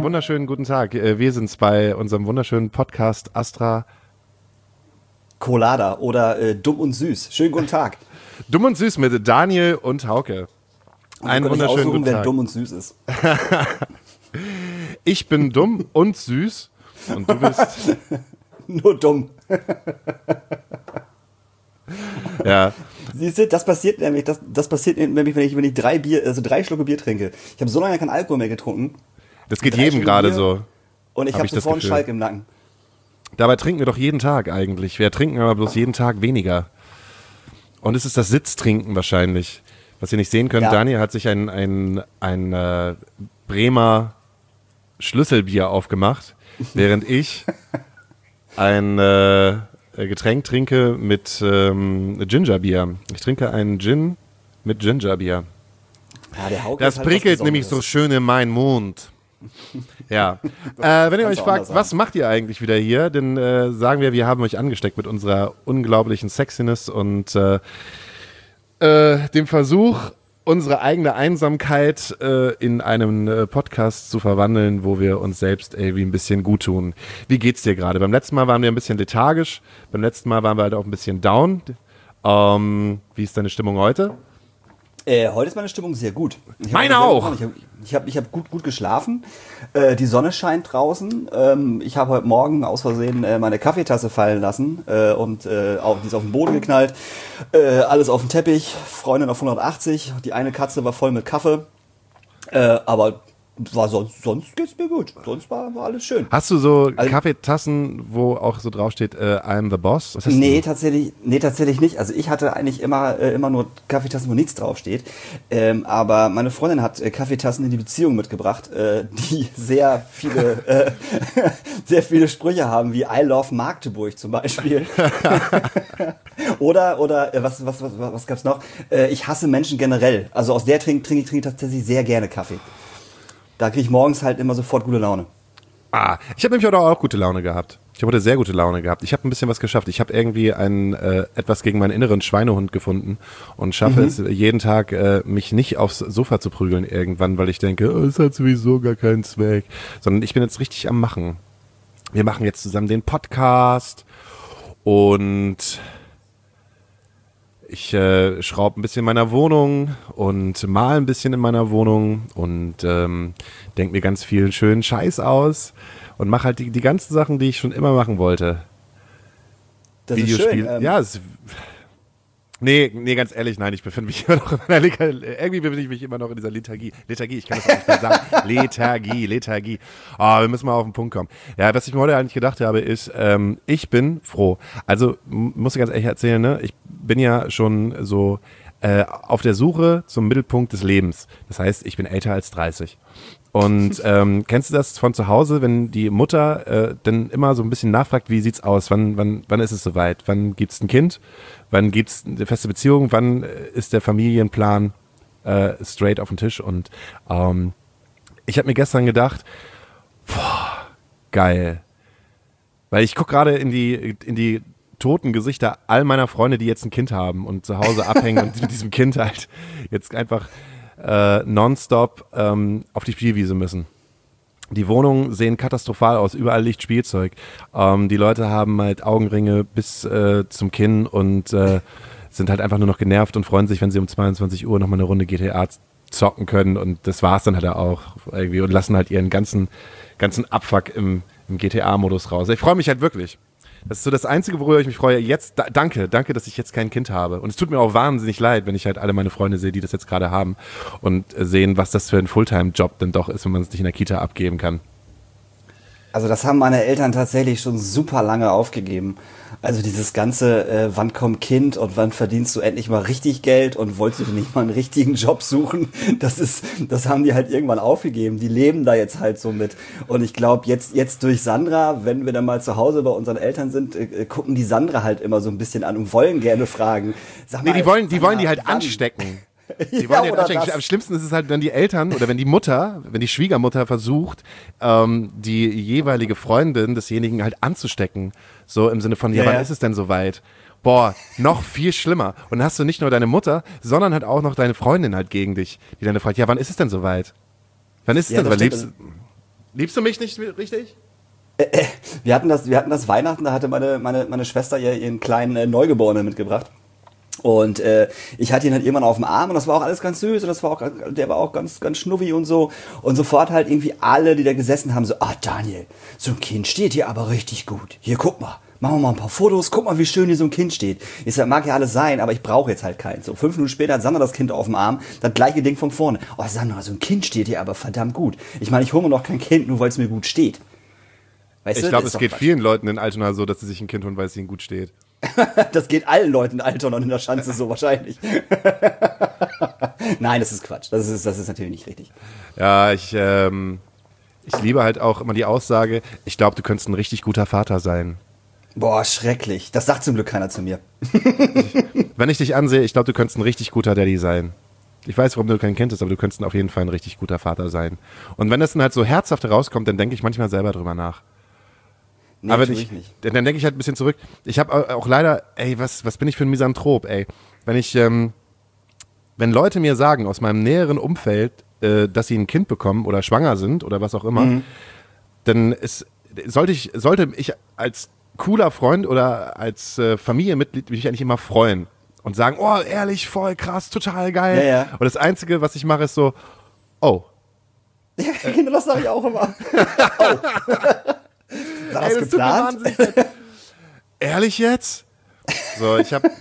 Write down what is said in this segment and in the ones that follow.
einen wunderschönen guten Tag. Wir sind's bei unserem wunderschönen Podcast Astra Colada oder Dumm und Süß. Schönen guten Tag. Dumm und Süß mit Daniel und Hauke. Einen wunderschönen guten Tag. Wer dumm und süß ist. Ich bin dumm und süß und du bist nur dumm. Ja. Siehst du, das passiert nämlich, wenn ich drei Schlucke Bier trinke. Ich habe so lange keinen Alkohol mehr getrunken. Das geht jedem gerade so. Und ich habe sofort einen Schalk im Nacken. Dabei trinken wir doch jeden Tag eigentlich. Wir trinken aber bloß jeden Tag weniger. Und es ist das Sitztrinken wahrscheinlich. Was ihr nicht sehen könnt, ja. Daniel hat sich ein Bremer Schlüsselbier aufgemacht, während ich ein Getränk trinke mit Gingerbier. Ich trinke einen Gin mit Gingerbier. Ja, der Hauke das prickelt nämlich so schön in meinen Mund. Ja. Wenn ihr euch fragt, was macht ihr eigentlich wieder hier, dann sagen wir haben euch angesteckt mit unserer unglaublichen Sexiness und dem Versuch, unsere eigene Einsamkeit in einen Podcast zu verwandeln, wo wir uns selbst irgendwie ein bisschen gut tun. Wie geht's dir gerade? Beim letzten Mal waren wir ein bisschen lethargisch, beim letzten Mal waren wir halt auch ein bisschen down. Wie ist deine Stimmung heute? Heute ist meine Stimmung sehr gut. Meine auch! Ich hab gut geschlafen. Die Sonne scheint draußen. Ich habe heute Morgen aus Versehen meine Kaffeetasse fallen lassen und die ist auf den Boden geknallt. Alles auf dem Teppich, Freundin auf 180. Die eine Katze war voll mit Kaffee. Aber sonst geht's mir gut. Sonst war alles schön. Hast du so Kaffeetassen, wo auch so draufsteht, I'm the boss? Was hast du? Tatsächlich nicht. Also ich hatte eigentlich immer nur Kaffeetassen, wo nichts draufsteht. Aber meine Freundin hat Kaffeetassen in die Beziehung mitgebracht, die sehr viele Sprüche haben, wie I love Magdeburg zum Beispiel. oder was gab's noch? Ich hasse Menschen generell. Also aus der trinke ich tatsächlich sehr gerne Kaffee. Da kriege ich morgens halt immer sofort gute Laune. Ich habe nämlich heute auch gute Laune gehabt. Ich habe heute sehr gute Laune gehabt. Ich habe ein bisschen was geschafft. Ich habe irgendwie etwas gegen meinen inneren Schweinehund gefunden und schaffe es jeden Tag, mich nicht aufs Sofa zu prügeln irgendwann, weil ich denke, es hat sowieso gar keinen Zweck. Sondern ich bin jetzt richtig am Machen. Wir machen jetzt zusammen den Podcast und ich schraube ein bisschen in meiner Wohnung und mal ein bisschen in meiner Wohnung und denke mir ganz viel schönen Scheiß aus und mache halt die ganzen Sachen, die ich schon immer machen wollte. Das Videospiel. Ist schön. Ja, Nee, ganz ehrlich, nein, ich befinde mich immer noch in einer irgendwie befinde ich mich immer noch in dieser Lethargie, ich kann das auch nicht mehr sagen. Lethargie. Wir müssen mal auf den Punkt kommen. Ja, was ich mir heute eigentlich gedacht habe, ist, ich bin froh. Also, muss ich ganz ehrlich erzählen, ne? Ich bin ja schon so auf der Suche zum Mittelpunkt des Lebens. Das heißt, ich bin älter als 30. Und kennst du das von zu Hause, wenn die Mutter dann immer so ein bisschen nachfragt, wie sieht's aus, wann ist es soweit, wann gibt's ein Kind, wann gibt's eine feste Beziehung, wann ist der Familienplan straight auf dem Tisch? Und ich habe mir gestern gedacht, boah, geil, weil ich gucke gerade in die toten Gesichter all meiner Freunde, die jetzt ein Kind haben und zu Hause abhängen und mit diesem Kind halt jetzt einfach nonstop auf die Spielwiese müssen. Die Wohnungen sehen katastrophal aus, überall liegt Spielzeug. Die Leute haben halt Augenringe bis zum Kinn und sind halt einfach nur noch genervt und freuen sich, wenn sie um 22 Uhr nochmal eine Runde GTA zocken können und das war's dann halt auch irgendwie und lassen halt ihren ganzen Abfuck im GTA-Modus raus. Ich freue mich halt wirklich. Das ist so das Einzige, worüber ich mich freue. Jetzt, danke, dass ich jetzt kein Kind habe. Und es tut mir auch wahnsinnig leid, wenn ich halt alle meine Freunde sehe, die das jetzt gerade haben und sehen, was das für ein Fulltime-Job denn doch ist, wenn man es nicht in der Kita abgeben kann. Also das haben meine Eltern tatsächlich schon super lange aufgegeben. Also dieses ganze, wann kommt Kind und wann verdienst du endlich mal richtig Geld und wolltest du dir nicht mal einen richtigen Job suchen, das haben die halt irgendwann aufgegeben. Die leben da jetzt halt so mit. Und ich glaube, jetzt durch Sandra, wenn wir dann mal zu Hause bei unseren Eltern sind, gucken die Sandra halt immer so ein bisschen an und wollen gerne fragen. Sag mal, die wollen die halt anstecken. Die wollen ja, halt am schlimmsten ist es halt, wenn die Eltern oder wenn die Schwiegermutter versucht, die jeweilige Freundin desjenigen halt anzustecken. So im Sinne von, wann ist es denn soweit? Boah, noch viel schlimmer. Und dann hast du nicht nur deine Mutter, sondern halt auch noch deine Freundin halt gegen dich, die dann fragt, ja, wann ist es denn soweit? Wann ist es denn soweit? Liebst du mich nicht richtig? Wir hatten das Weihnachten, da hatte meine Schwester ihren kleinen Neugeborenen mitgebracht. Und ich hatte ihn halt irgendwann auf dem Arm und das war auch alles ganz süß und der war auch ganz, ganz schnuffi und so. Und sofort halt irgendwie alle, die da gesessen haben, so, Daniel, so ein Kind steht hier aber richtig gut. Hier, guck mal. Machen wir mal ein paar Fotos, guck mal, wie schön hier so ein Kind steht. Ich sag, mag ja alles sein, aber ich brauche jetzt halt keins. So 5 Minuten später hat Sandra das Kind auf dem Arm, das gleiche Ding von vorne. Sandra, so ein Kind steht hier aber verdammt gut. Ich meine, ich hole mir noch kein Kind, nur weil es mir gut steht. Weißt ich du, glaube, es geht vielen Leuten in Altona so, dass sie sich ein Kind holen, weil es ihnen gut steht. Das geht allen Leuten in Altona und in der Schanze so wahrscheinlich. Nein, das ist Quatsch. Das ist natürlich nicht richtig. Ja, ich liebe halt auch immer die Aussage, ich glaube, du könntest ein richtig guter Vater sein. Boah, schrecklich. Das sagt zum Glück keiner zu mir. Wenn ich dich ansehe, ich glaube, du könntest ein richtig guter Daddy sein. Ich weiß, warum du kein Kind hast, aber du könntest auf jeden Fall ein richtig guter Vater sein. Und wenn das dann halt so herzhaft rauskommt, dann denke ich manchmal selber drüber nach. Nee, aber nicht. Dann denke ich halt ein bisschen zurück. Ich habe auch leider, was bin ich für ein Misanthrop, ey. Wenn Leute mir sagen aus meinem näheren Umfeld, dass sie ein Kind bekommen oder schwanger sind oder was auch immer, dann sollte ich als cooler Freund oder als Familienmitglied mich eigentlich immer freuen und sagen, oh, ehrlich, voll krass, total geil. Ja, ja. Und das Einzige, was ich mache, ist so, oh. Ja, genau, das sage ich auch immer. Oh. War das geplant? Ehrlich jetzt? So, ich habe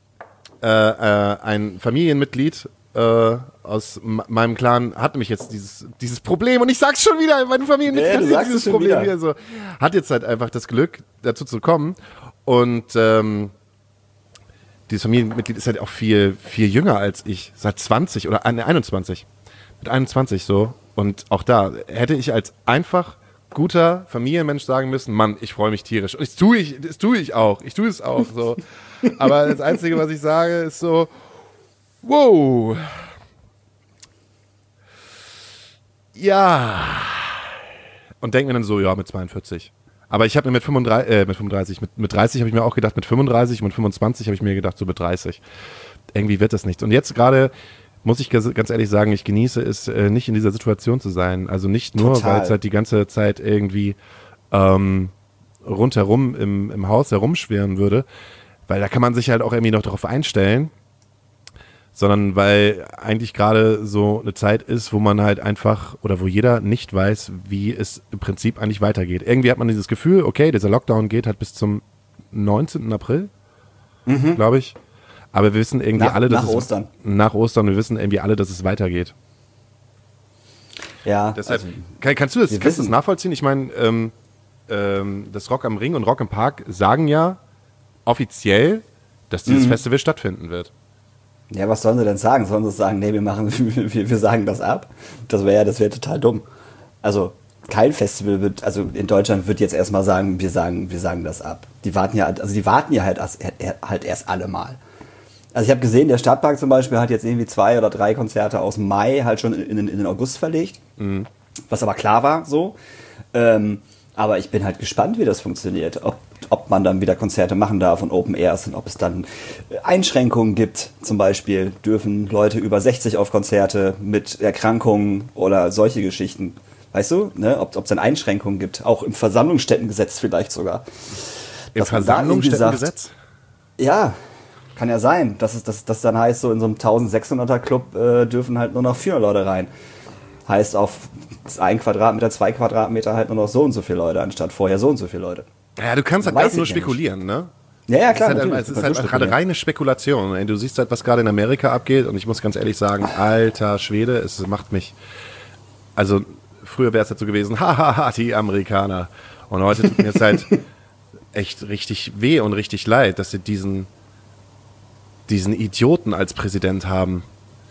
ein Familienmitglied aus meinem Clan hat nämlich jetzt dieses Problem und ich sag's schon wieder, meine Familienmitglied hat jetzt dieses Problem wieder so. Hat jetzt halt einfach das Glück, dazu zu kommen und dieses Familienmitglied ist halt auch viel, viel jünger als ich, seit 20 oder 21. Mit 21 so und auch da hätte ich als einfach guter Familienmensch sagen müssen, Mann, ich freue mich tierisch. Und das tue ich auch. Ich tue es auch so. Aber das Einzige, was ich sage, ist so, wow. Ja. Und denke mir dann so, ja, mit 42. Aber ich habe mir mit 30 habe ich mir auch gedacht, mit 35 und mit 25 habe ich mir gedacht, so mit 30. Irgendwie wird das nicht. Und jetzt gerade muss ich ganz ehrlich sagen, ich genieße es, nicht in dieser Situation zu sein. Also nicht nur, weil es halt die ganze Zeit irgendwie rundherum im Haus herumschwirren würde, weil da kann man sich halt auch irgendwie noch darauf einstellen, sondern weil eigentlich gerade so eine Zeit ist, wo man halt einfach oder wo jeder nicht weiß, wie es im Prinzip eigentlich weitergeht. Irgendwie hat man dieses Gefühl, okay, dieser Lockdown geht halt bis zum 19. April, glaube ich. Aber wir wissen irgendwie alle, dass nach Ostern, wir wissen irgendwie alle, dass es weitergeht. Ja. Deshalb, kannst du das nachvollziehen? Ich meine, das Rock am Ring und Rock im Park sagen ja offiziell, dass dieses Festival stattfinden wird. Ja, was sollen sie denn sagen? Sollen sie sagen, nee, wir sagen das ab? Das wäre total dumm. Also kein Festival also in Deutschland wird jetzt erstmal sagen, wir sagen das ab. Die warten ja halt erst alle mal. Also ich habe gesehen, der Stadtpark zum Beispiel hat jetzt irgendwie 2 oder 3 Konzerte aus Mai halt schon in den August verlegt. Was aber klar war so. Aber ich bin halt gespannt, wie das funktioniert. Ob man dann wieder Konzerte machen darf und Open Airs und ob es dann Einschränkungen gibt. Zum Beispiel dürfen Leute über 60 auf Konzerte mit Erkrankungen oder solche Geschichten. Weißt du, ne? Ob es dann Einschränkungen gibt. Auch im Versammlungsstättengesetz vielleicht sogar. Im Versammlungsstättengesetz? Ja. Kann ja sein, dass das dann heißt, so in so einem 1600er Club dürfen halt nur noch 400 Leute rein. Heißt auf 1 Quadratmeter, 2 Quadratmeter halt nur noch so und so viele Leute, anstatt vorher so und so viele Leute. Ja, du kannst halt einfach nur spekulieren, ne? Ja, klar. Es ist halt gerade reine Spekulation. Du siehst halt, was gerade in Amerika abgeht und ich muss ganz ehrlich sagen, alter Schwede, es macht mich, also früher wäre es halt so gewesen, hahaha, die Amerikaner. Und heute tut mir es halt echt richtig weh und richtig leid, dass sie diesen Idioten als Präsident haben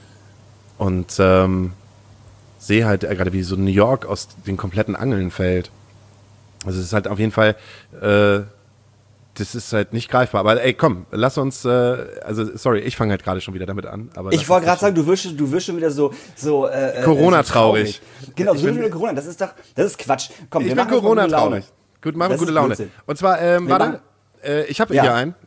und sehe halt gerade, wie so New York aus den kompletten Angeln fällt. Also es ist halt auf jeden Fall, das ist halt nicht greifbar. Aber ey, komm, lass uns, sorry, ich fange halt gerade schon wieder damit an. Aber ich wollte gerade sagen, du wirst schon wieder so Corona-traurig. Genau, du wirst wieder Corona, das ist Quatsch. Komm, ich bin Corona-traurig. Gut, machen wir gute Laune. Blödsinn. Und zwar, warte, ich habe hier einen,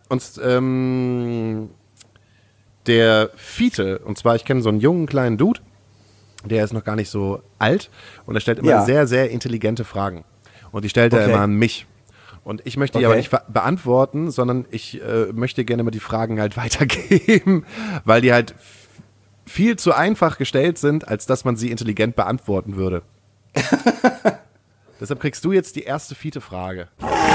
und der Fiete, und zwar, ich kenne so einen jungen kleinen Dude, der ist noch gar nicht so alt und er stellt immer sehr, sehr intelligente Fragen. Und die stellt er immer an mich. Und ich möchte die aber nicht beantworten, sondern ich möchte gerne mal die Fragen halt weitergeben, weil die halt viel zu einfach gestellt sind, als dass man sie intelligent beantworten würde. Deshalb kriegst du jetzt die erste Fiete-Frage.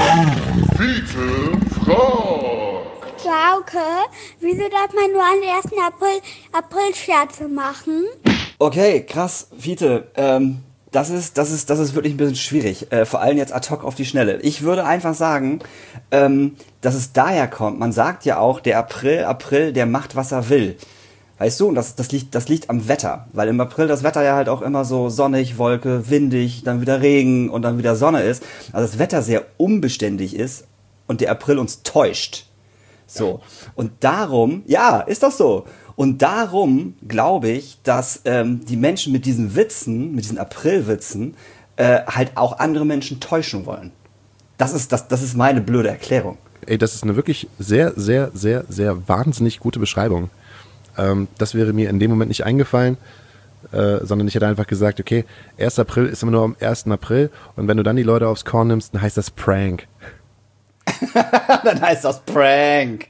Fiete-Frage. Frauke, wieso darf man nur am 1. April Scherze machen? Okay, krass, Fiete. Das ist wirklich ein bisschen schwierig. Vor allem jetzt ad hoc auf die Schnelle. Ich würde einfach sagen, dass es daher kommt. Man sagt ja auch, der April, der macht, was er will. Weißt du, und das liegt am Wetter. Weil im April das Wetter ja halt auch immer so sonnig, Wolke, windig, dann wieder Regen und dann wieder Sonne ist. Also das Wetter sehr unbeständig ist und der April uns täuscht. So. Und darum, ja, ist das so. Und darum glaube ich, dass die Menschen mit diesen Witzen, mit diesen Aprilwitzen, halt auch andere Menschen täuschen wollen. Das ist meine blöde Erklärung. Ey, das ist eine wirklich sehr, sehr, sehr, sehr wahnsinnig gute Beschreibung. Das wäre mir in dem Moment nicht eingefallen, sondern ich hätte einfach gesagt, okay, 1. April ist immer nur am 1. April und wenn du dann die Leute aufs Korn nimmst, dann heißt das Prank. Dann heißt das Prank.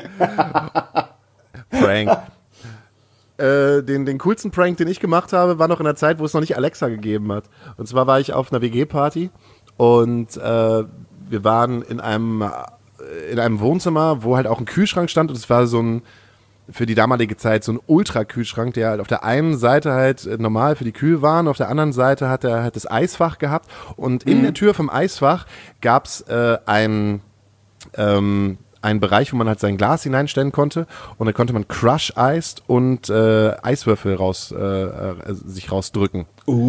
Prank. Den coolsten Prank, den ich gemacht habe, war noch in der Zeit, wo es noch nicht Alexa gegeben hat. Und zwar war ich auf einer WG-Party und wir waren in einem Wohnzimmer, wo halt auch ein Kühlschrank stand und es war so ein, für die damalige Zeit, so ein Ultra-Kühlschrank, der halt auf der einen Seite halt normal für die Kühlwaren, auf der anderen Seite hat er halt das Eisfach gehabt und in der Tür vom Eisfach gab es einen Bereich, wo man halt sein Glas hineinstellen konnte und dann konnte man Crush-Iced und Eiswürfel sich rausdrücken.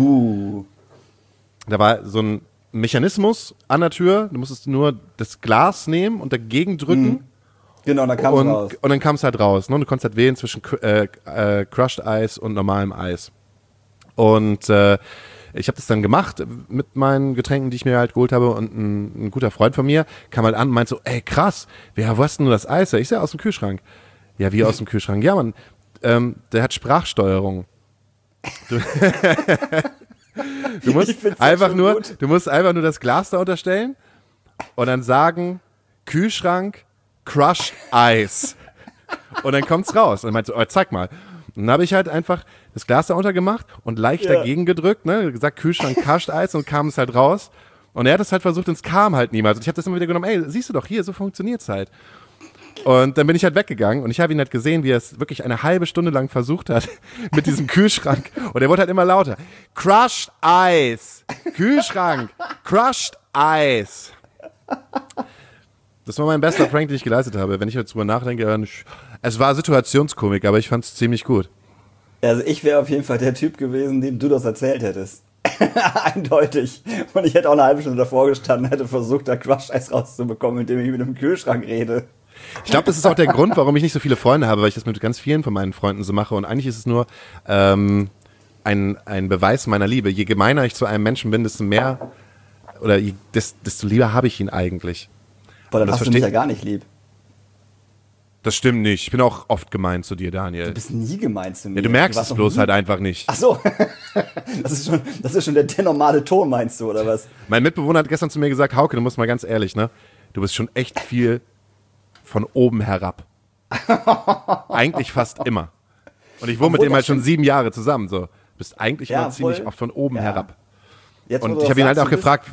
Da war so ein Mechanismus an der Tür, du musstest nur das Glas nehmen und dagegen drücken. Genau, dann kam es raus. Und dann kam es halt raus. Ne? Du konntest halt wählen zwischen Crushed Eis und normalem Eis. Und ich habe das dann gemacht mit meinen Getränken, die ich mir halt geholt habe und ein guter Freund von mir kam halt an und meinte so, ey krass, wo hast denn du das Eis? Ich sag, aus dem Kühlschrank. Ja, wie aus dem Kühlschrank? Ja, Mann, der hat Sprachsteuerung. Du musst einfach nur das Glas da unterstellen und dann sagen, Kühlschrank, Crushed Eis. Und dann kommt's raus. Und er meinte so, zeig mal. Und dann habe ich halt einfach das Glas da untergemacht und leicht dagegen gedrückt, ne, gesagt Kühlschrank, Crushed Eis und kam es halt raus. Und er hat es halt versucht und es kam halt niemals. Und ich habe das immer wieder genommen, ey, siehst du doch hier, so funktioniert's halt. Und dann bin ich halt weggegangen und ich habe ihn halt gesehen, wie er es wirklich eine halbe Stunde lang versucht hat mit diesem Kühlschrank. Und er wurde halt immer lauter. Crushed Eis. Kühlschrank. Crushed Eis. Das war mein bester Prank, den ich geleistet habe. Wenn ich jetzt drüber nachdenke, es war Situationskomik, aber ich fand es ziemlich gut. Also ich wäre auf jeden Fall der Typ gewesen, dem du das erzählt hättest. Eindeutig. Und ich hätte auch eine halbe Stunde davor gestanden, hätte versucht, da Crush-Eis rauszubekommen, indem ich mit einem Kühlschrank rede. Ich glaube, das ist auch der Grund, warum ich nicht so viele Freunde habe, weil ich das mit ganz vielen von meinen Freunden so mache. Und eigentlich ist es nur ein Beweis meiner Liebe. Je gemeiner ich zu einem Menschen bin, desto mehr oder desto lieber habe ich ihn eigentlich. Boah, dann hast du mich ja gar nicht lieb. Das stimmt nicht. Ich bin auch oft gemein zu dir, Daniel. Du bist nie gemein zu mir. Ja, du merkst es bloß halt einfach nicht. Ach so. Das ist schon der normale Ton, meinst du, oder was? Mein Mitbewohner hat gestern zu mir gesagt, Hauke, du musst mal ganz ehrlich, ne? Du bist schon echt viel von oben herab. Eigentlich fast immer. Und ich wohne mit dem halt schon 7 Jahre zusammen, so. Du bist eigentlich immer ziemlich oft von oben herab. Jetzt, und ich habe ihn halt auch gefragt,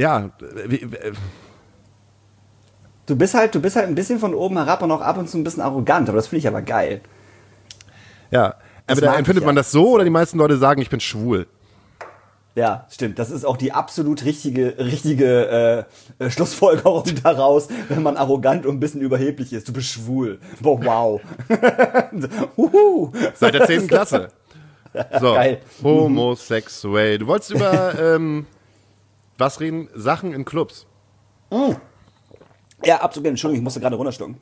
Du bist halt ein bisschen von oben herab und auch ab und zu ein bisschen arrogant, aber das finde ich aber geil. Ja, entweder empfindet man das so oder die meisten Leute sagen, ich bin schwul. Ja, stimmt. Das ist auch die absolut richtige Schlussfolgerung daraus, wenn man arrogant und ein bisschen überheblich ist. Du bist schwul. Boah, wow. Seit der 10. Klasse. So, geil. Homosexuell. Du wolltest über was reden? Sachen in Clubs. Ja, absolut. Entschuldigung, ich musste gerade runterschlucken.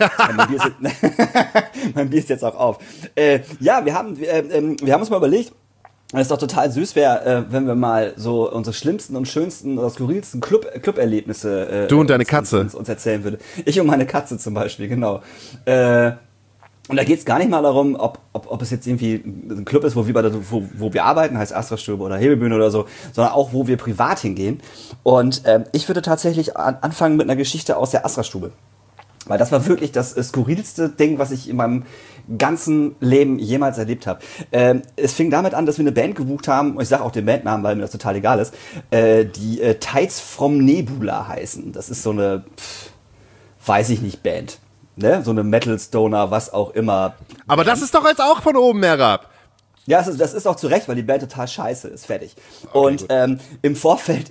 Mein Bier ist jetzt auch auf. Ja, wir haben uns mal überlegt, dass es doch total süß wäre, wenn wir mal so unsere schlimmsten und schönsten oder skurrilsten Club-Erlebnisse du und deine Katze uns erzählen würde. Ich und meine Katze zum Beispiel, genau. Und da geht es gar nicht mal darum, ob es jetzt irgendwie ein Club ist, wo wir arbeiten, heißt Astra-Stube oder Hebebühne oder so, sondern auch, wo wir privat hingehen. Und ich würde tatsächlich anfangen mit einer Geschichte aus der Astra-Stube. Weil das war wirklich das skurrilste Ding, was ich in meinem ganzen Leben jemals erlebt habe. Es fing damit an, dass wir eine Band gebucht haben, und ich sage auch den Bandnamen, weil mir das total egal ist, die Tides from Nebula heißen. Das ist so eine, weiß ich nicht, Band. Ne? So eine Metal Stoner, was auch immer. Aber das ist doch jetzt auch von oben herab. Ja, das ist auch zu Recht, weil die Band total scheiße ist, fertig. Okay, und im Vorfeld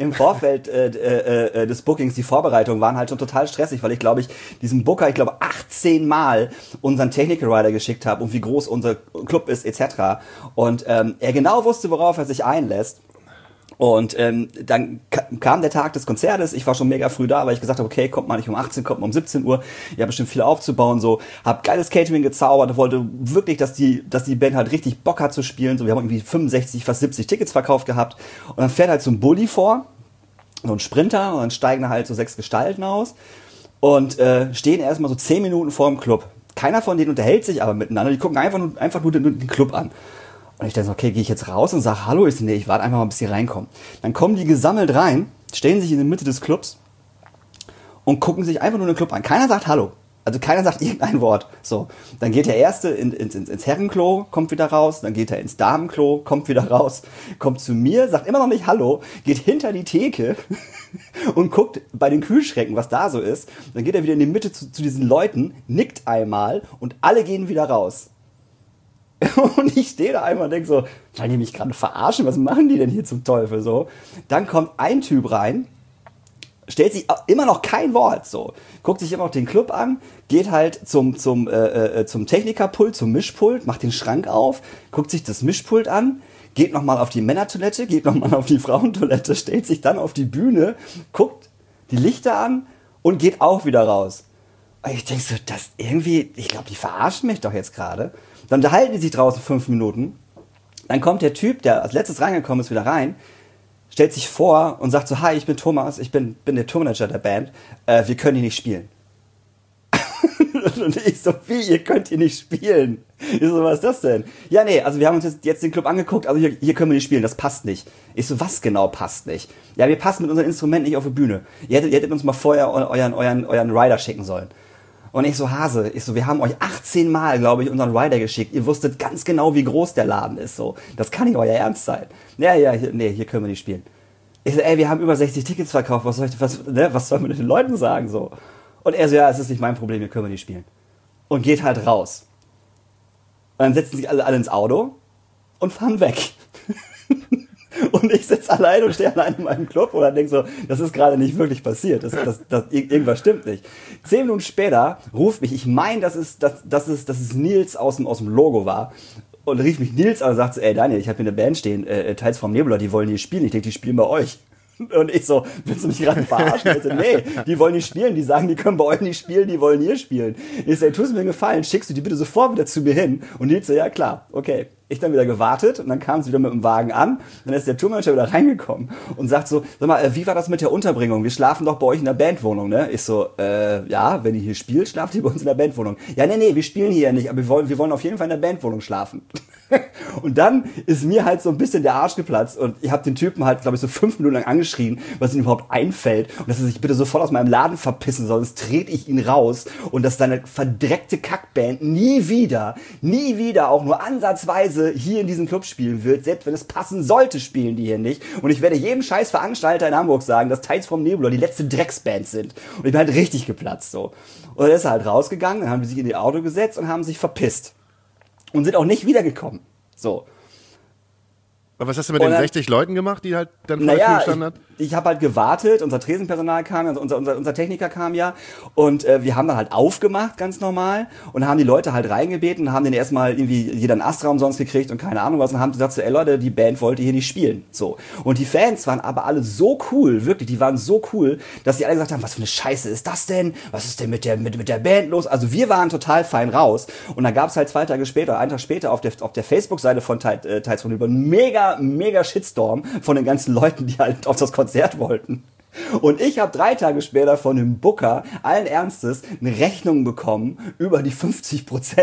des Bookings, die Vorbereitungen waren halt schon total stressig, weil ich diesem Booker, 18 Mal unseren Technical Rider geschickt habe und wie groß unser Club ist, etc. Und er genau wusste, worauf er sich einlässt. Und dann kam der Tag des Konzertes, ich war schon mega früh da, weil ich gesagt habe, okay, kommt mal nicht um 18, kommt mal um 17 Uhr, ich habe bestimmt viel aufzubauen, so, hab geiles Catering gezaubert, wollte wirklich, dass die Band halt richtig Bock hat zu spielen, so, wir haben irgendwie 65, fast 70 Tickets verkauft gehabt und dann fährt halt so ein Bulli vor, so ein Sprinter und dann steigen da halt so 6 Gestalten aus und stehen erstmal so 10 Minuten vor dem Club. Keiner von denen unterhält sich aber miteinander, die gucken einfach nur den Club an. Und ich denke so, okay, gehe ich jetzt raus und sage Hallo? Nee, ich warte einfach mal, bis die reinkommen. Dann kommen die gesammelt rein, stellen sich in die Mitte des Clubs und gucken sich einfach nur den Club an. Keiner sagt Hallo. Also keiner sagt irgendein Wort. So, dann geht der Erste ins Herrenklo, kommt wieder raus. Dann geht er ins Damenklo, kommt wieder raus. Kommt zu mir, sagt immer noch nicht Hallo, geht hinter die Theke und guckt bei den Kühlschränken, was da so ist. Dann geht er wieder in die Mitte zu diesen Leuten, nickt einmal und alle gehen wieder raus. Und ich stehe da einmal und denke so, sollen die mich gerade verarschen? Was machen die denn hier zum Teufel? So. Dann kommt ein Typ rein, stellt sich immer noch kein Wort, so. Guckt sich immer noch den Club an, geht halt zum Technikerpult, zum Mischpult, macht den Schrank auf, guckt sich das Mischpult an, geht nochmal auf die Männertoilette, geht nochmal auf die Frauentoilette, stellt sich dann auf die Bühne, guckt die Lichter an und geht auch wieder raus. Und ich denke so, ich glaube, die verarschen mich doch jetzt gerade. Dann unterhalten die sich draußen 5 Minuten. Dann kommt der Typ, der als letztes reingekommen ist, wieder rein, stellt sich vor und sagt so, hi, ich bin Thomas, ich bin der Tourmanager der Band, wir können hier nicht spielen. Und ich so, wie, ihr könnt hier nicht spielen? Ich so, was ist das denn? Ja, nee, also wir haben uns jetzt den Club angeguckt, also hier können wir nicht spielen, das passt nicht. Ich so, was genau passt nicht? Ja, wir passen mit unserem Instrument nicht auf die Bühne. Ihr hättet uns mal vorher euren Rider schicken sollen. Und ich so, wir haben euch 18 Mal, glaube ich, unseren Rider geschickt. Ihr wusstet ganz genau, wie groß der Laden ist, so. Das kann nicht euer Ernst sein. Ja, hier können wir nicht spielen. Ich so, wir haben über 60 Tickets verkauft, was soll man den Leuten sagen, so. Und er so, ja, es ist nicht mein Problem, hier können wir nicht spielen. Und geht halt raus. Und dann setzen sich alle ins Auto und fahren weg. Und ich sitze allein und stehe allein in meinem Club und dann denke so, das ist gerade nicht wirklich passiert. Irgendwas stimmt nicht. 10 Minuten später ruft mich, ich meine, dass es Nils aus dem Logo war. Und rief mich Nils an und sagt so, Daniel, ich habe hier eine Band stehen, Tides from Nebula, die wollen hier spielen. Ich denke, die spielen bei euch. Und ich so, willst du mich gerade verarschen? Ich so, nee, die wollen nicht spielen, die sagen, die können bei euch nicht spielen, die wollen hier spielen. Ich so, tust mir einen Gefallen, schickst du die bitte sofort wieder zu mir hin? Und Nils so, ja klar, okay. Ich dann wieder gewartet und dann kam sie wieder mit dem Wagen an. Dann ist der Tourmanager wieder reingekommen und sagt so, sag mal, wie war das mit der Unterbringung? Wir schlafen doch bei euch in der Bandwohnung, ne? Ich so, ja, wenn ihr hier spielt, schlaft ihr bei uns in der Bandwohnung. Ja, nee, wir spielen hier ja nicht, aber wir wollen auf jeden Fall in der Bandwohnung schlafen. Und dann ist mir halt so ein bisschen der Arsch geplatzt und ich habe den Typen halt, glaube ich, so 5 Minuten lang angeschrien, was ihm überhaupt einfällt und dass er sich bitte sofort aus meinem Laden verpissen soll, sonst trete ich ihn raus und dass seine verdreckte Kackband nie wieder auch nur ansatzweise hier in diesem Club spielen wird, selbst wenn es passen sollte, spielen die hier nicht. Und ich werde jedem scheiß Veranstalter in Hamburg sagen, dass Tides from Nebula die letzte Drecksband sind. Und ich bin halt richtig geplatzt, so. Und dann ist er halt rausgegangen, dann haben die sich in die Auto gesetzt und haben sich verpisst. Und sind auch nicht wiedergekommen. So. Aber was hast du mit den 60 Leuten gemacht, die halt dann vor der Tür gestanden hat? Ich habe halt gewartet, unser Tresenpersonal kam, also unser Techniker kam ja und wir haben dann halt aufgemacht, ganz normal und haben die Leute halt reingebeten und haben denen erstmal irgendwie jeder einen Astra umsonst gekriegt und keine Ahnung was und haben gesagt so, Leute, die Band wollte hier nicht spielen, so. Und die Fans waren aber alle so cool, wirklich, die waren so cool, dass sie alle gesagt haben, was für eine Scheiße ist das denn? Was ist denn mit der Band los? Also wir waren total fein raus und dann gab es halt 2 Tage später, einen Tag später auf der Facebook-Seite von Tides from Nebula mega Shitstorm von den ganzen Leuten, die halt auf das Konzert wollten. Und ich habe 3 Tage später von dem Booker allen Ernstes eine Rechnung bekommen über die 50%,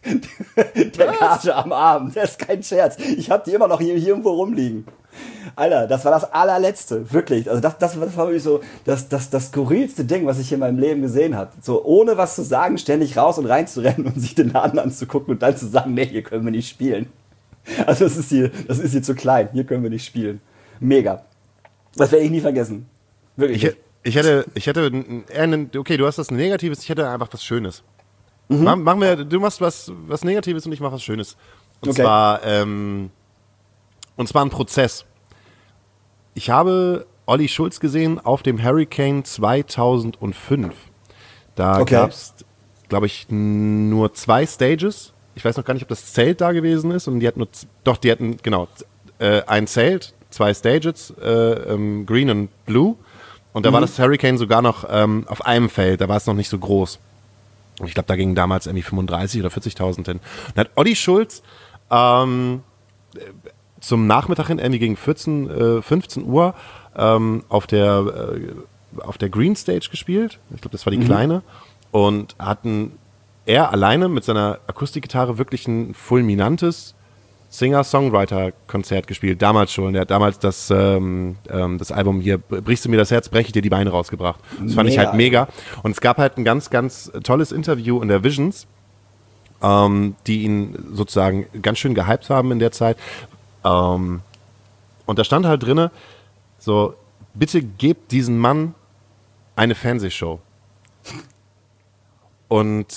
Der Gage am Arm, das ist kein Scherz. Ich habe die immer noch hier irgendwo rumliegen. Alter, das war das allerletzte, wirklich. Also das war wirklich so das skurrilste Ding, was ich in meinem Leben gesehen habe. So ohne was zu sagen, ständig raus und rein zu rennen und sich den Laden anzugucken und dann zu sagen, nee, hier können wir nicht spielen. Also das ist hier zu klein, hier können wir nicht spielen. Mega. Das werde ich nie vergessen. Wirklich. Ich hätte okay, du hast das Negatives, ich hätte einfach was Schönes. Machen wir, du machst was Negatives und ich mache was Schönes. Und zwar ein Prozess. Ich habe Olli Schulz gesehen auf dem Hurricane 2005. Da gab es, glaube ich, nur 2 Stages. Ich weiß noch gar nicht, ob das Zelt da gewesen ist. Und die hatten ein Zelt, 2 Stages, Green und Blue. Und da war das Hurricane sogar noch auf einem Feld. Da war es noch nicht so groß. Und ich glaube, da gingen damals irgendwie 35.000 oder 40.000 hin. Dann hat Olli Schulz zum Nachmittag hin, irgendwie gegen 15 Uhr, auf der Green Stage gespielt. Ich glaube, das war die kleine. Und er alleine mit seiner Akustikgitarre wirklich ein fulminantes Singer-Songwriter-Konzert gespielt. Damals schon. Er hat damals das Album hier, Brichst du mir das Herz, breche ich dir die Beine rausgebracht. Das fand ich halt mega. Und es gab halt ein ganz, ganz tolles Interview in der Visions, die ihn sozusagen ganz schön gehypt haben in der Zeit. Und da stand halt drinne, so, bitte gebt diesem Mann eine Fernsehshow. Und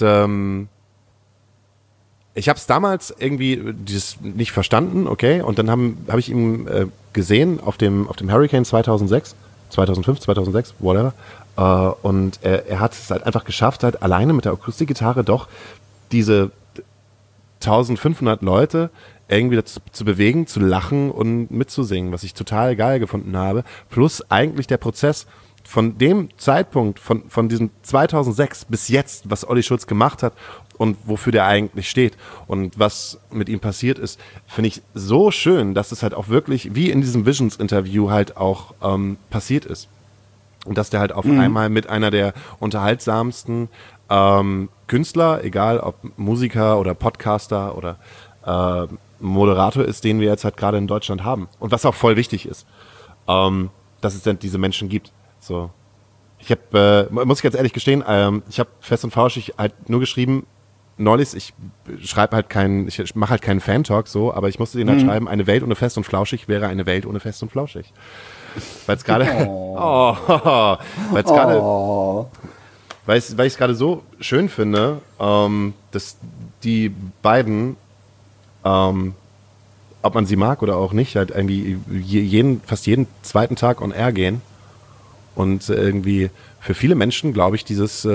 ich habe es damals irgendwie nicht verstanden, okay, und dann hab ich ihn gesehen auf dem Hurricane 2005, 2006, whatever, und er hat es halt einfach geschafft, halt alleine mit der Akustikgitarre doch diese 1500 Leute irgendwie dazu zu bewegen, zu lachen und mitzusingen, was ich total geil gefunden habe, plus eigentlich der Prozess von dem Zeitpunkt, von diesem 2006 bis jetzt, was Olli Schulz gemacht hat und wofür der eigentlich steht und was mit ihm passiert ist, finde ich so schön, dass es halt auch wirklich, wie in diesem Visions-Interview halt auch passiert ist. Und dass der halt auf einmal mit einer der unterhaltsamsten Künstler, egal ob Musiker oder Podcaster oder Moderator ist, den wir jetzt halt gerade in Deutschland haben. Und was auch voll wichtig ist, dass es dann diese Menschen gibt. So. Ich habe, muss ich ganz ehrlich gestehen, ich habe Fest und Flauschig halt nur geschrieben, neulich, ich mache halt keinen Fan-Talk so, aber ich musste denen halt schreiben, eine Welt ohne Fest und Flauschig wäre eine Welt ohne Fest und Flauschig. Weil es gerade, weil ich es gerade so schön finde, dass die beiden, ob man sie mag oder auch nicht, halt irgendwie fast jeden zweiten Tag on air gehen und irgendwie für viele Menschen, glaube ich, dieses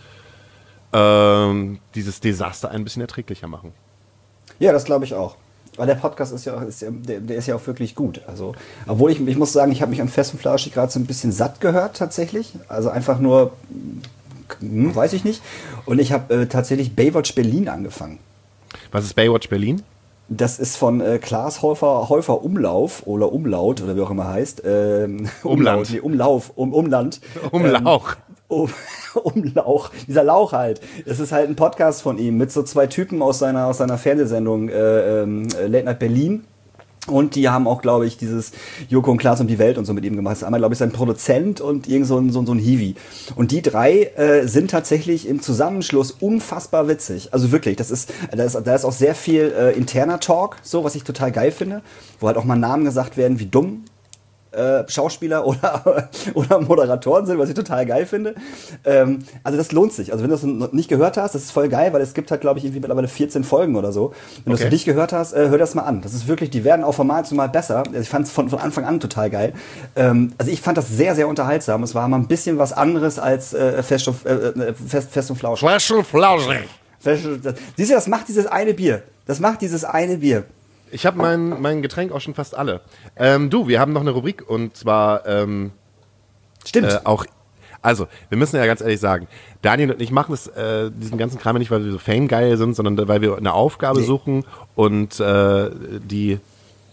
Desaster ein bisschen erträglicher machen. Ja, das glaube ich auch. Weil der Podcast der ist ja auch wirklich gut. Also, obwohl ich muss sagen, ich habe mich an Fest und Flauschig gerade so ein bisschen satt gehört tatsächlich. Also einfach nur, weiß ich nicht. Und ich habe tatsächlich Baywatch Berlin angefangen. Was ist Baywatch Berlin? Das ist von Klaas Häufer Umlauf oder Umlaut oder wie auch immer heißt. Umland. Umland. Umlauch. Umlauch. Dieser Lauch halt. Es ist halt ein Podcast von ihm mit so 2 Typen aus seiner Fernsehsendung Late Night Berlin. Und die haben auch, glaube ich, dieses Joko und Klaas um die Welt und so mit ihm gemacht. Das ist einmal, glaube ich, sein Produzent und irgend so ein Hiwi. Und die 3 sind tatsächlich im Zusammenschluss unfassbar witzig. Also wirklich, da ist auch sehr viel interner Talk, so, was ich total geil finde. Wo halt auch mal Namen gesagt werden, wie dumm Schauspieler oder Moderatoren sind, was ich total geil finde. Also das lohnt sich. Also wenn du das noch nicht gehört hast, das ist voll geil, weil es gibt halt, glaube ich, irgendwie mittlerweile 14 Folgen oder so. Wenn du das noch nicht gehört hast, hör das mal an. Das ist wirklich, die werden auch von Mal zu Mal besser. Also ich fand es von Anfang an total geil. Also ich fand das sehr, sehr unterhaltsam. Es war mal ein bisschen was anderes als Fest und Flauschig. Fest und Flauschig. Siehst du, das macht dieses eine Bier. Ich habe mein Getränk auch schon fast alle. Wir haben noch eine Rubrik und zwar stimmt. Also, wir müssen ja ganz ehrlich sagen, Daniel und ich machen diesen ganzen Kram nicht, weil wir so Fame-geil sind, sondern weil wir eine Aufgabe suchen und die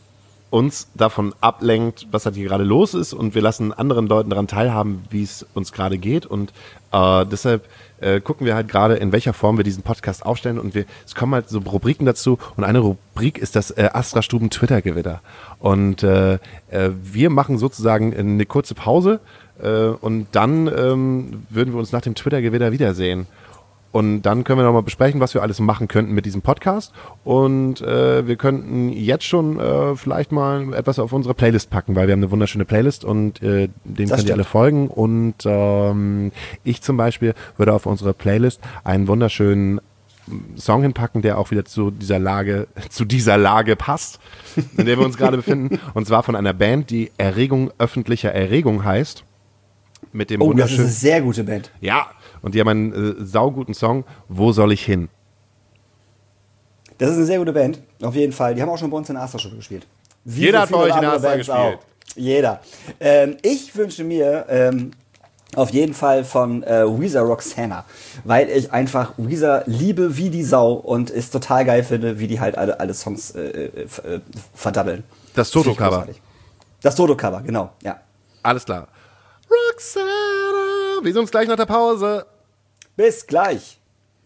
uns davon ablenkt, was halt hier gerade los ist und wir lassen anderen Leuten daran teilhaben, wie es uns gerade geht und deshalb gucken wir halt gerade, in welcher Form wir diesen Podcast aufstellen und es kommen halt so Rubriken dazu und eine Rubrik ist das Astra Stuben Twitter-Gewitter und wir machen sozusagen eine kurze Pause und dann würden wir uns nach dem Twitter-Gewitter wiedersehen. Und dann können wir nochmal besprechen, was wir alles machen könnten mit diesem Podcast. Und wir könnten jetzt schon vielleicht mal etwas auf unsere Playlist packen, weil wir haben eine wunderschöne Playlist und dem könnt ihr alle folgen. Und ich zum Beispiel würde auf unsere Playlist einen wunderschönen Song hinpacken, der auch wieder zu dieser Lage passt, in der wir uns gerade befinden. Und zwar von einer Band, die Erregung öffentlicher Erregung heißt. Mit dem das ist eine sehr gute Band. Ja, und die haben einen sauguten Song, Wo soll ich hin? Das ist eine sehr gute Band, auf jeden Fall. Die haben auch schon bei uns in der Astra-Schule gespielt. Jeder hat bei euch in der Astra gespielt. Auch. Jeder. Ich wünsche mir auf jeden Fall von Weezer Roxana, weil ich einfach Weezer liebe wie die Sau und es total geil finde, wie die halt alle Songs verdabbeln. Das Toto-Cover. Das Toto-Cover, genau, ja. Alles klar. Roxana, wir sehen uns gleich nach der Pause. Bis gleich.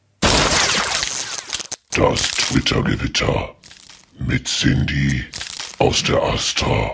Das Twitter-Gewitter mit Cindy aus der Astra.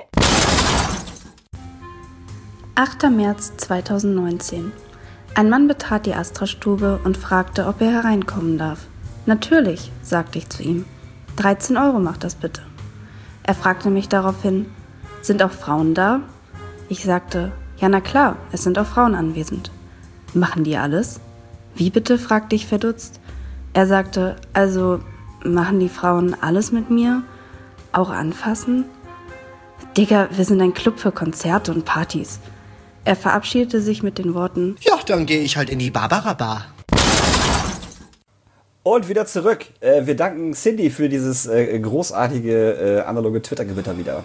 8. März 2019. Ein Mann betrat die Astra-Stube und fragte, ob er hereinkommen darf. Natürlich, sagte ich zu ihm. 13 € macht das bitte. Er fragte mich daraufhin, sind auch Frauen da? Ich sagte, ja na klar, es sind auch Frauen anwesend. Machen die alles? Wie bitte, fragte ich verdutzt. Er sagte, also machen die Frauen alles mit mir? Auch anfassen? Digga, wir sind ein Club für Konzerte und Partys. Er verabschiedete sich mit den Worten, ja, dann gehe ich halt in die Barbara-Bar. Und wieder zurück. Wir danken Cindy für dieses großartige analoge Twitter-Gewitter wieder.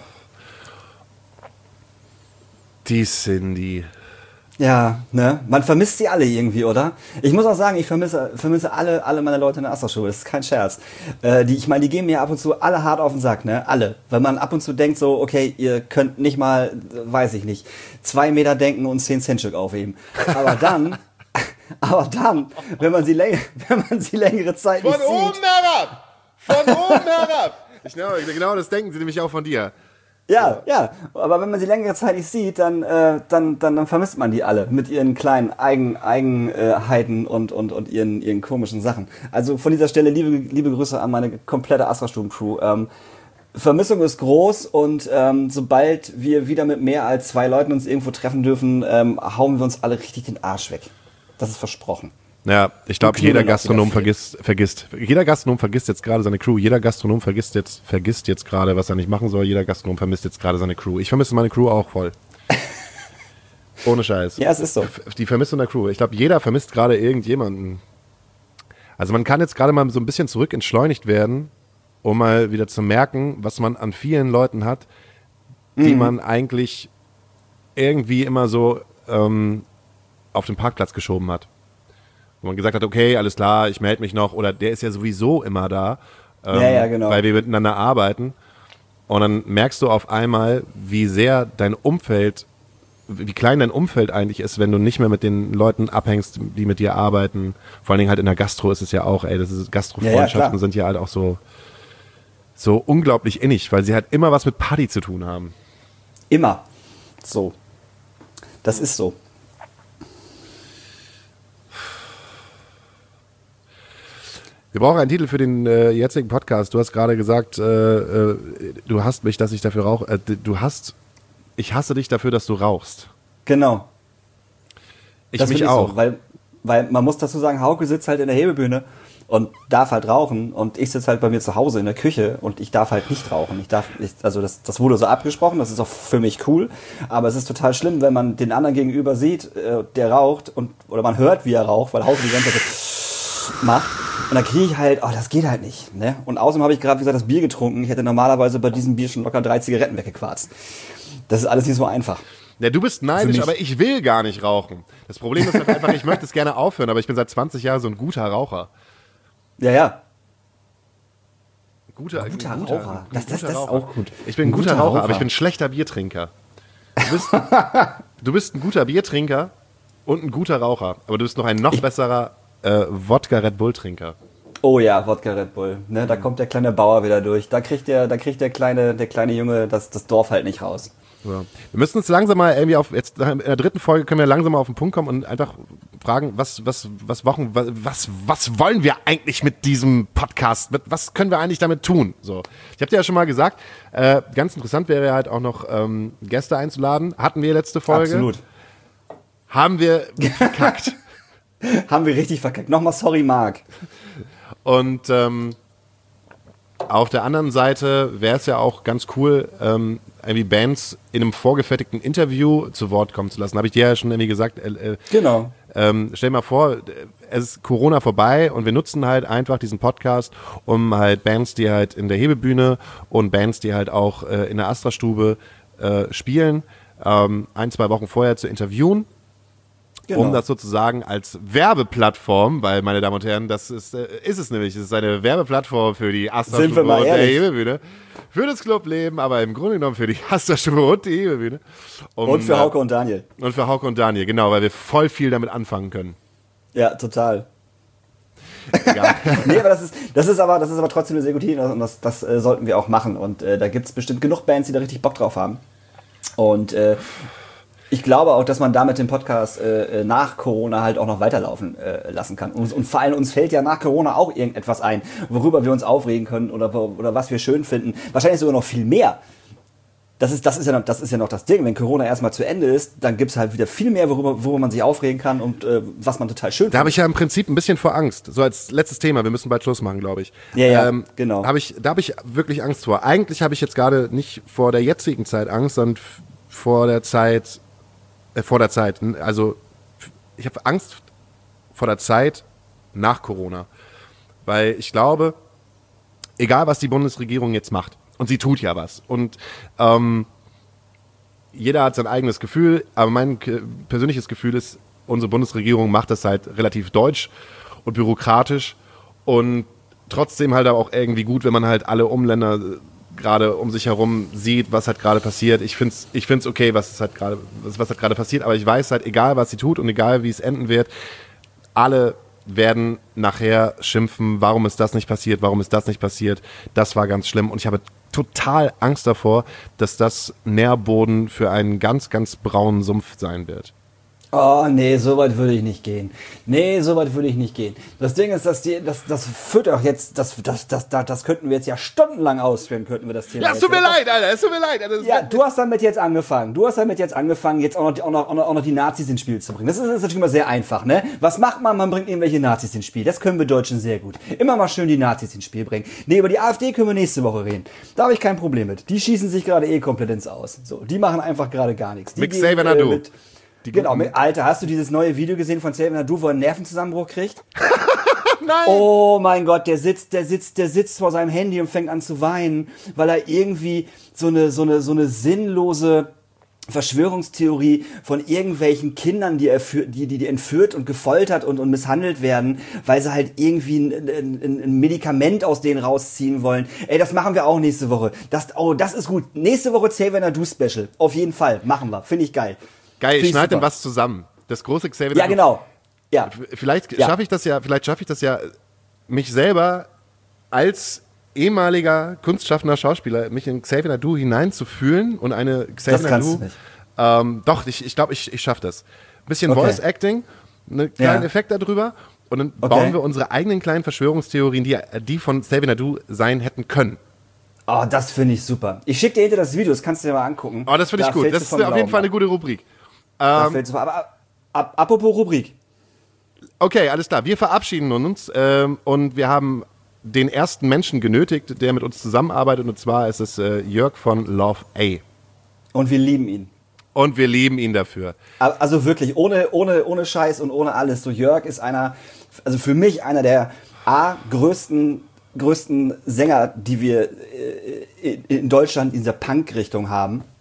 Die Cindy. Ja, ne? Man vermisst sie alle irgendwie, oder? Ich muss auch sagen, ich vermisse alle meine Leute in der Astra-Schule. Das ist kein Scherz. Die gehen mir ab und zu alle hart auf den Sack, ne? Alle. Weil man ab und zu denkt so, okay, ihr könnt nicht mal, weiß ich nicht, 2 Meter denken und 10-Cent-Stück aufheben. Aber dann, wenn man sie längere Zeit nicht sieht. Von oben herab! Von oben herab! Genau das denken sie nämlich auch von dir. Ja, aber wenn man sie längere Zeit nicht sieht, dann vermisst man die alle mit ihren kleinen Eigenheiten und ihren komischen Sachen. Also von dieser Stelle liebe Grüße an meine komplette Astra-Stuben-Crew. Vermissung ist groß und sobald wir wieder mit mehr als 2 Leuten uns irgendwo treffen dürfen, hauen wir uns alle richtig den Arsch weg. Das ist versprochen. Ja, ich glaube, jeder Gastronom vergisst. Jeder Gastronom vergisst jetzt gerade seine Crew. Jeder Gastronom vergisst jetzt gerade, was er nicht machen soll. Jeder Gastronom vermisst jetzt gerade seine Crew. Ich vermisse meine Crew auch voll. Ohne Scheiß. Ja, es ist so. Die Vermissung der Crew. Ich glaube, jeder vermisst gerade irgendjemanden. Also man kann jetzt gerade mal so ein bisschen zurück entschleunigt werden, um mal wieder zu merken, was man an vielen Leuten hat, die man eigentlich irgendwie immer so auf den Parkplatz geschoben hat. Wo man gesagt hat, okay, alles klar, ich melde mich noch. Oder der ist ja sowieso immer da, genau. Weil wir miteinander arbeiten. Und dann merkst du auf einmal, wie sehr dein Umfeld, wie klein dein Umfeld eigentlich ist, wenn du nicht mehr mit den Leuten abhängst, die mit dir arbeiten. Vor allen Dingen halt in der Gastro ist es ja auch, Gastro-Freundschaften sind ja halt auch so unglaublich innig, weil sie halt immer was mit Party zu tun haben. Immer. So. Das ist so. Wir brauchen einen Titel für den jetzigen Podcast. Du hast gerade gesagt, du hasst mich, dass ich dafür rauche. Ich hasse dich dafür, dass du rauchst. Genau. Ich mich auch. So, weil man muss dazu sagen, Hauke sitzt halt in der Hebebühne und darf halt rauchen und ich sitze halt bei mir zu Hause in der Küche und ich darf halt nicht rauchen. Das wurde so abgesprochen, das ist auch für mich cool, aber es ist total schlimm, wenn man den anderen gegenüber sieht, der raucht oder man hört, wie er raucht, weil Hauke die ganze Zeit macht. Und dann kriege ich halt, das geht halt nicht. Ne? Und außerdem habe ich gerade, wie gesagt, das Bier getrunken. Ich hätte normalerweise bei diesem Bier schon locker 3 Zigaretten weggequarzt. Das ist alles nicht so einfach. Ja, du bist neidisch, aber ich will gar nicht rauchen. Das Problem ist halt einfach, ich möchte es gerne aufhören, aber ich bin seit 20 Jahren so ein guter Raucher. Ja. Guter Raucher. Das ist auch gut. Ich bin ein guter Raucher, aber ich bin ein schlechter Biertrinker. Du bist ein guter Biertrinker und ein guter Raucher, aber du bist noch ein noch besserer Wodka-Red Bull-Trinker. Oh ja, Wodka Red Bull. Ne, da kommt der kleine Bauer wieder durch. Da kriegt der kleine Junge das Dorf halt nicht raus. Ja. Wir müssen uns langsam mal irgendwie jetzt in der dritten Folge können wir langsam mal auf den Punkt kommen und einfach fragen, was wollen wir eigentlich mit diesem Podcast? Was können wir eigentlich damit tun? So. Ich habe dir ja schon mal gesagt, ganz interessant wäre halt auch noch Gäste einzuladen. Hatten wir letzte Folge. Absolut. Haben wir verkackt. Haben wir richtig verkackt. Nochmal sorry, Marc. Und auf der anderen Seite wäre es ja auch ganz cool, irgendwie Bands in einem vorgefertigten Interview zu Wort kommen zu lassen. Habe ich dir ja schon irgendwie gesagt. Genau. Stell dir mal vor, es ist Corona vorbei und wir nutzen halt einfach diesen Podcast, um halt Bands, die halt in der Hebebühne und Bands, die halt auch in der Astra-Stube spielen, 1-2 Wochen vorher zu interviewen. Genau. Um das sozusagen als Werbeplattform, weil, meine Damen und Herren, das ist es nämlich. Es ist eine Werbeplattform für die Astra-Stube und der Hebebühne. Für das Clubleben, aber im Grunde genommen für die Astra-Stube und die Hebebühne. Und für Hauke und Daniel. Und für Hauke und Daniel, genau, weil wir voll viel damit anfangen können. Ja, total. Nee, aber das ist aber trotzdem eine sehr gute Idee und das sollten wir auch machen. Und da gibt es bestimmt genug Bands, die da richtig Bock drauf haben. Und ich glaube auch, dass man damit den Podcast nach Corona halt auch noch weiterlaufen lassen kann. Und vor allem uns fällt ja nach Corona auch irgendetwas ein, worüber wir uns aufregen können oder was wir schön finden. Wahrscheinlich sogar noch viel mehr. Das ist ja noch das Ding. Wenn Corona erstmal zu Ende ist, dann gibt es halt wieder viel mehr, worüber man sich aufregen kann und was man total schön findet. Da habe ich ja im Prinzip ein bisschen vor Angst. So als letztes Thema, wir müssen bald Schluss machen, glaube ich. Ja, genau. Da habe ich wirklich Angst vor. Eigentlich habe ich jetzt gerade nicht vor der jetzigen Zeit Angst, sondern vor der Zeit. Also ich habe Angst vor der Zeit nach Corona. Weil ich glaube, egal was die Bundesregierung jetzt macht, und sie tut ja was, und jeder hat sein eigenes Gefühl, aber mein persönliches Gefühl ist, unsere Bundesregierung macht das halt relativ deutsch und bürokratisch und trotzdem halt auch irgendwie gut, wenn man halt alle Umländer gerade um sich herum sieht, was halt gerade passiert. Ich find's okay, was halt gerade passiert, aber ich weiß halt, egal was sie tut und egal wie es enden wird, alle werden nachher schimpfen, warum ist das nicht passiert, das war ganz schlimm und ich habe total Angst davor, dass das Nährboden für einen ganz, ganz braunen Sumpf sein wird. Oh, nee, so weit würde ich nicht gehen. Das Ding ist, das führt auch jetzt, das könnten wir jetzt ja stundenlang ausführen, könnten wir das Thema. Ja, es tut mir leid, Alter. Ja, du hast damit jetzt angefangen, jetzt auch noch die Nazis ins Spiel zu bringen. Das ist natürlich immer sehr einfach, ne? Was macht man? Man bringt irgendwelche Nazis ins Spiel. Das können wir Deutschen sehr gut. Immer mal schön die Nazis ins Spiel bringen. Nee, über die AfD können wir nächste Woche reden. Da habe ich kein Problem mit. Die schießen sich gerade komplett ins Aus. So, die machen einfach gerade gar nichts. Mit Xavier Nadu. Genau, Alter, hast du dieses neue Video gesehen von Xavier Nadu, wo er einen Nervenzusammenbruch kriegt? Nein! Oh mein Gott, der sitzt vor seinem Handy und fängt an zu weinen, weil er irgendwie so eine sinnlose Verschwörungstheorie von irgendwelchen Kindern, die entführt und gefoltert und misshandelt werden, weil sie halt irgendwie ein Medikament aus denen rausziehen wollen. Ey, das machen wir auch nächste Woche. Das ist gut. Nächste Woche Xavier Nadu Special. Auf jeden Fall. Machen wir. Finde ich geil. Geil, ich schneide denn was zusammen. Das große Xavier Nadu. Ja, genau. Ja. Vielleicht schaffe ich das ja, mich selber als ehemaliger kunstschaffender Schauspieler, mich in Xavier Nadu hineinzufühlen und eine Xavier Nadu. Doch, ich glaube, ich schaffe das. Ein bisschen Voice Acting, einen kleinen Effekt darüber und dann bauen wir unsere eigenen kleinen Verschwörungstheorien, die von Xavier Nadu sein hätten können. Oh, das finde ich super. Ich schicke dir hinter das Video, das kannst du dir mal angucken. Oh, das finde ich gut. Das ist auf jeden Fall eine gute Rubrik. Aber apropos Rubrik. Okay, alles klar. Wir verabschieden uns und wir haben den ersten Menschen genötigt, der mit uns zusammenarbeitet. Und zwar ist es Jörg von Love A. Und wir lieben ihn. Und wir lieben ihn dafür. Also wirklich, ohne Scheiß und ohne alles. So Jörg ist also für mich einer der größten Sänger, die wir in Deutschland in dieser Punk-Richtung haben.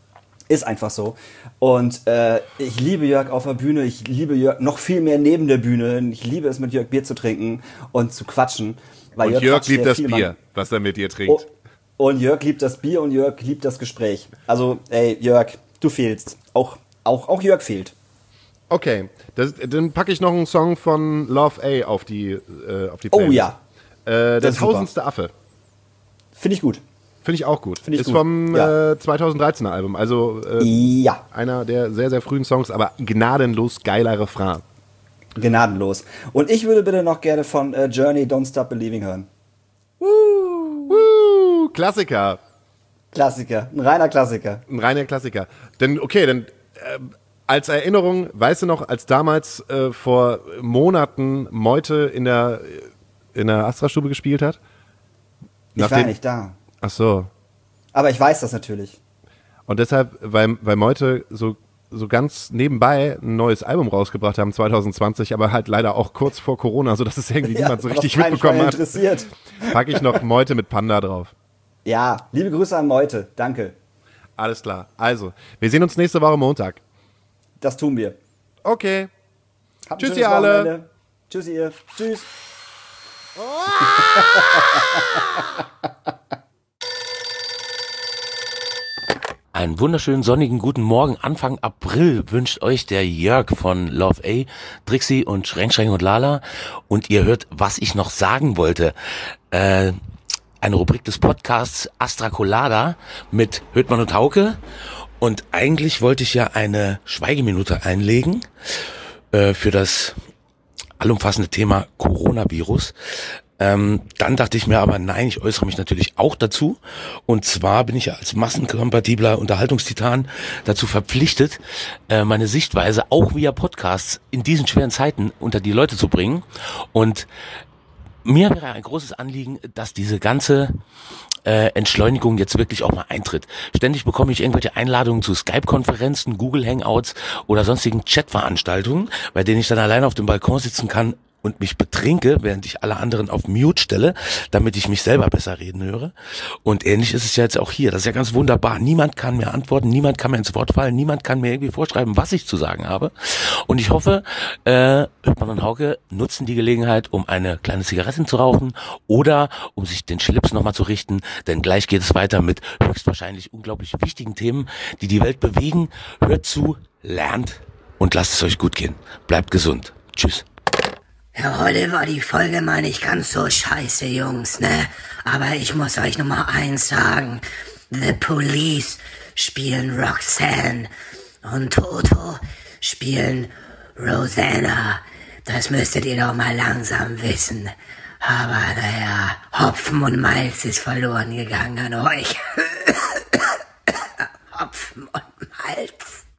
Ist einfach so. Und ich liebe Jörg auf der Bühne, ich liebe Jörg noch viel mehr neben der Bühne. Ich liebe es, mit Jörg Bier zu trinken und zu quatschen. Weil Und Jörg liebt das viel, Bier, was er mit dir trinkt. Und Jörg liebt das Bier und Jörg liebt das Gespräch. Also, ey, Jörg, du fehlst. Auch Jörg fehlt. Okay, dann packe ich noch einen Song von Love A auf die Playlist. Oh ja. Der Das ist super. 1000. Affe. Finde ich gut. Finde ich auch gut. Finde ich ist gut. vom Ja. 2013er Album. Also Ja, einer der sehr, sehr frühen Songs, aber gnadenlos geiler Refrain. gnadenlos. Und ich würde bitte noch gerne von Journey Don't Stop Believing hören. Klassiker. Klassiker, ein reiner Klassiker. Ein reiner Klassiker. Denn, als Erinnerung, weißt du noch, als damals vor Monaten Meute in der Astra-Stube gespielt hat? Ich war nicht da. Ach so. Aber ich weiß das natürlich. Und deshalb, weil Meute so ganz nebenbei ein neues Album rausgebracht haben, 2020, aber halt leider auch kurz vor Corona, sodass es irgendwie niemand so richtig was keinen mitbekommen hat, interessiert. packe ich noch Meute mit Panda drauf. Ja, liebe Grüße an Meute. Danke. Alles klar. Also, wir sehen uns nächste Woche Montag. Das tun wir. Okay. Habt ein Tschüss, schönes ihr alle. Wochenende. Tschüss, ihr. Tschüss. Einen wunderschönen sonnigen guten Morgen. Anfang April wünscht euch der Jörg von Love A, Trixie und Schränk und Lala. Und ihr hört, was ich noch sagen wollte. Eine Rubrik des Podcasts Astra Colada mit Höhtmann und Hauke. Und eigentlich wollte ich ja eine Schweigeminute einlegen für das allumfassende Thema Coronavirus. Dann dachte ich mir aber, nein, ich äußere mich natürlich auch dazu. Und zwar bin ich ja als massenkompatibler Unterhaltungstitan dazu verpflichtet, meine Sichtweise auch via Podcasts in diesen schweren Zeiten unter die Leute zu bringen. Und mir wäre ein großes Anliegen, dass diese ganze Entschleunigung jetzt wirklich auch mal eintritt. Ständig bekomme ich irgendwelche Einladungen zu Skype-Konferenzen, Google Hangouts oder sonstigen Chatveranstaltungen, bei denen ich dann alleine auf dem Balkon sitzen kann und mich betrinke, während ich alle anderen auf Mute stelle, damit ich mich selber besser reden höre. Und ähnlich ist es ja jetzt auch hier. Das ist ja ganz wunderbar. Niemand kann mir antworten, niemand kann mir ins Wort fallen, niemand kann mir irgendwie vorschreiben, was ich zu sagen habe. Und ich hoffe, Höhtmann und Hauke nutzen die Gelegenheit, um eine kleine Zigarette zu rauchen oder um sich den Schlips nochmal zu richten, denn gleich geht es weiter mit höchstwahrscheinlich unglaublich wichtigen Themen, die die Welt bewegen. Hört zu, lernt und lasst es euch gut gehen. Bleibt gesund. Tschüss. Ja, heute war die Folge mal nicht ganz so scheiße, Jungs, ne? Aber ich muss euch Nummer 1 sagen. The Police spielen Roxanne und Toto spielen Rosanna. Das müsstet ihr doch mal langsam wissen. Aber naja, Hopfen und Malz ist verloren gegangen an euch.